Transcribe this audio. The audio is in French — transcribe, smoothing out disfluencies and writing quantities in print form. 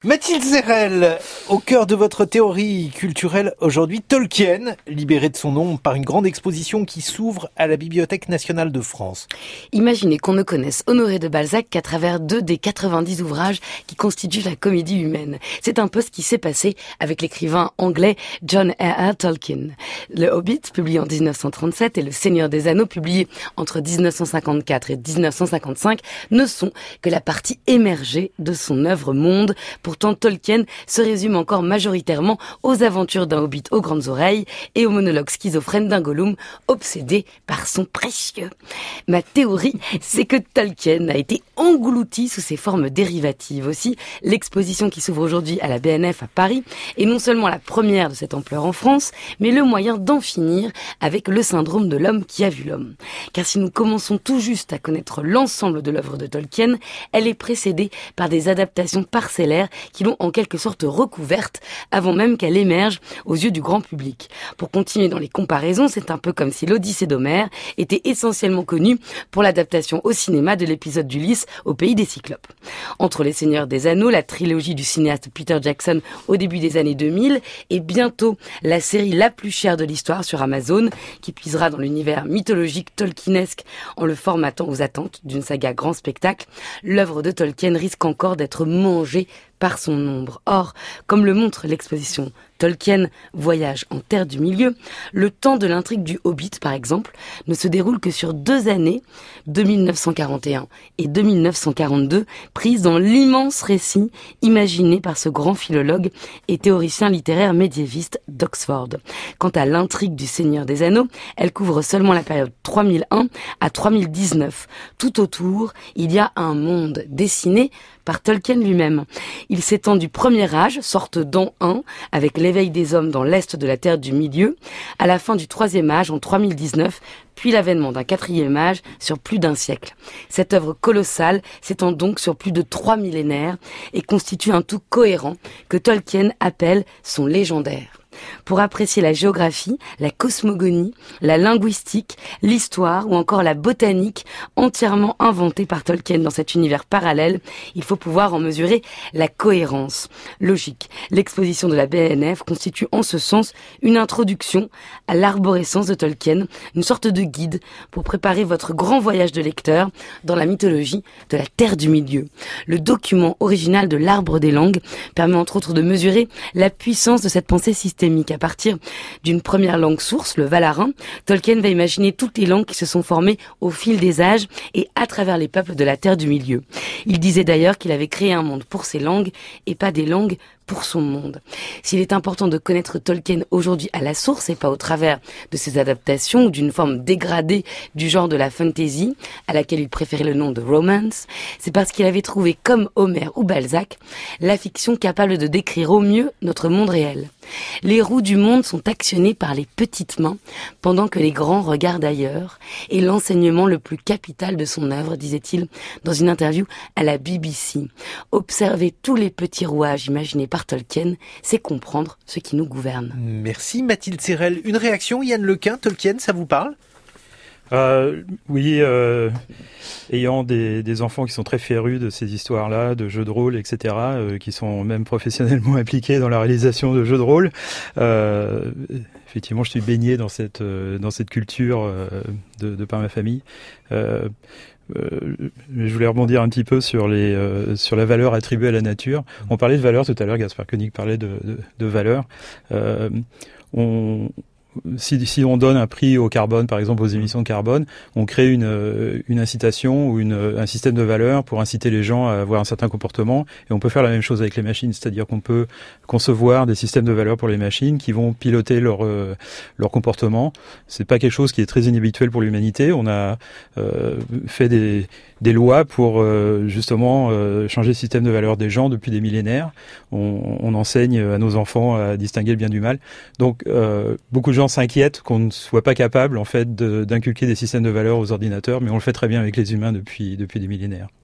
Mathilde Zérel, au cœur de votre théorie culturelle aujourd'hui, Tolkien, libéré de son nom par une grande exposition qui s'ouvre à la Bibliothèque nationale de France. Imaginez qu'on ne connaisse Honoré de Balzac qu'à travers 2 des 90 ouvrages qui constituent la comédie humaine. C'est un peu ce qui s'est passé avec l'écrivain anglais John R.R. Tolkien. Le Hobbit, publié en 1937, et Le Seigneur des Anneaux, publié entre 1954 et 1955, ne sont que la partie émergée de son œuvre monde. Pourtant, Tolkien se résume encore majoritairement aux aventures d'un hobbit aux grandes oreilles et au monologue schizophrène d'un Gollum obsédé par son précieux. Ma théorie, c'est que Tolkien a été englouti sous ses formes dérivatives. Aussi, l'exposition qui s'ouvre aujourd'hui à la BNF à Paris est non seulement la première de cette ampleur en France, mais le moyen d'en finir avec le syndrome de l'homme qui a vu l'homme. Car si nous commençons tout juste à connaître l'ensemble de l'œuvre de Tolkien, elle est précédée par des adaptations parcellaires qui l'ont en quelque sorte recouverte avant même qu'elle émerge aux yeux du grand public. Pour continuer dans les comparaisons, c'est un peu comme si l'Odyssée d'Homère était essentiellement connue pour l'adaptation au cinéma de l'épisode d'Ulysse au pays des Cyclopes. Entre Les Seigneurs des Anneaux, la trilogie du cinéaste Peter Jackson au début des années 2000 et bientôt la série la plus chère de l'histoire sur Amazon qui puisera dans l'univers mythologique tolkienesque en le formatant aux attentes d'une saga grand spectacle, l'œuvre de Tolkien risque encore d'être mangée par son ombre. Or, comme le montre l'exposition Tolkien Voyage en Terre du Milieu, le temps de l'intrigue du Hobbit, par exemple, ne se déroule que sur 2 années, 2941 et 2942, prises dans l'immense récit imaginé par ce grand philologue et théoricien littéraire médiéviste d'Oxford. Quant à l'intrigue du Seigneur des Anneaux, elle couvre seulement la période 3001 à 3019. Tout autour, il y a un monde dessiné par Tolkien lui-même. Il s'étend du premier âge, sorte d'an 1, avec l'éveil des hommes dans l'est de la Terre du Milieu, à la fin du troisième âge en 3019, puis l'avènement d'un 4e âge sur plus d'1 siècle. Cette œuvre colossale s'étend donc sur plus de 3 millénaires et constitue un tout cohérent que Tolkien appelle son légendaire. Pour apprécier la géographie, la cosmogonie, la linguistique, l'histoire ou encore la botanique entièrement inventée par Tolkien dans cet univers parallèle, il faut pouvoir en mesurer la cohérence. Logique. L'exposition de la BNF constitue en ce sens une introduction à l'arborescence de Tolkien, une sorte de guide pour préparer votre grand voyage de lecteur dans la mythologie de la Terre du Milieu. Le document original de l'Arbre des langues permet entre autres de mesurer la puissance de cette pensée systémique. À partir d'une première langue source, le valarin, Tolkien va imaginer toutes les langues qui se sont formées au fil des âges et à travers les peuples de la Terre du Milieu. Il disait d'ailleurs qu'il avait créé un monde pour ses langues et pas des langues pour son monde. S'il est important de connaître Tolkien aujourd'hui à la source et pas au travers de ses adaptations ou d'une forme dégradée du genre de la fantasy, à laquelle il préférait le nom de romance, c'est parce qu'il avait trouvé, comme Homère ou Balzac, la fiction capable de décrire au mieux notre monde réel. Les roues du monde sont actionnées par les petites mains, pendant que les grands regardent ailleurs, et l'enseignement le plus capital de son œuvre, disait-il dans une interview à la BBC. Observer tous les petits rouages imaginés par Tolkien, c'est comprendre ce qui nous gouverne. Merci Mathilde Zérel. Une réaction, Yann Lequin, Tolkien, ça vous parle ? Oui, ayant des enfants qui sont très férus de ces histoires-là, de jeux de rôle, etc., qui sont même professionnellement impliqués dans la réalisation de jeux de rôle. Effectivement, je suis baigné dans cette culture de par ma famille. Je voulais rebondir un petit peu sur la valeur attribuée à la nature. On parlait de valeur tout à l'heure, Gaspard Koenig parlait de valeur. Si on donne un prix au carbone, par exemple aux émissions de carbone, on crée une incitation ou un système de valeurs pour inciter les gens à avoir un certain comportement. Et on peut faire la même chose avec les machines, c'est-à-dire qu'on peut concevoir des systèmes de valeurs pour les machines qui vont piloter leur comportement. C'est pas quelque chose qui est très inhabituel pour l'humanité. On a fait des lois pour justement changer le système de valeurs des gens depuis des millénaires. On enseigne à nos enfants à distinguer le bien du mal. Donc beaucoup de gens s'inquiètent qu'on ne soit pas capable en fait d'inculquer des systèmes de valeurs aux ordinateurs, mais on le fait très bien avec les humains depuis des millénaires.